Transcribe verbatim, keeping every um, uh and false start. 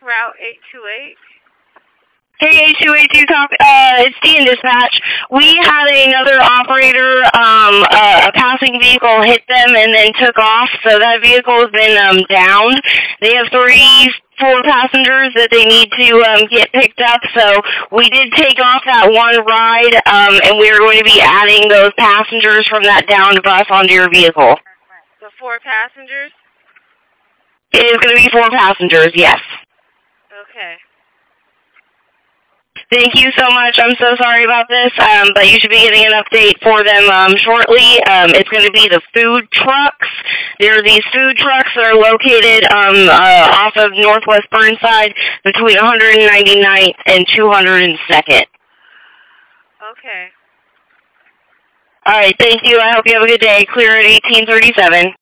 Route eight two eight. Hey, eight two eight two, uh, it's D in dispatch. We had another operator, um, uh, a passing vehicle hit them and then took off, so that vehicle has been, um, downed. They have three, four passengers that they need to, um, get picked up, so we did take off that one ride, um, and we are going to be adding those passengers from that downed bus onto your vehicle. The four passengers? It is going to be four passengers, yes. Okay. Thank you so much. I'm so sorry about this, um, but you should be getting an update for them um, shortly. Um, it's going to be the food trucks. There are these food trucks that are located um, uh, off of Northwest Burnside between one hundred ninety-ninth and two hundred second. Okay. All right, thank you. I hope you have a good day. Clear at eighteen thirty-seven.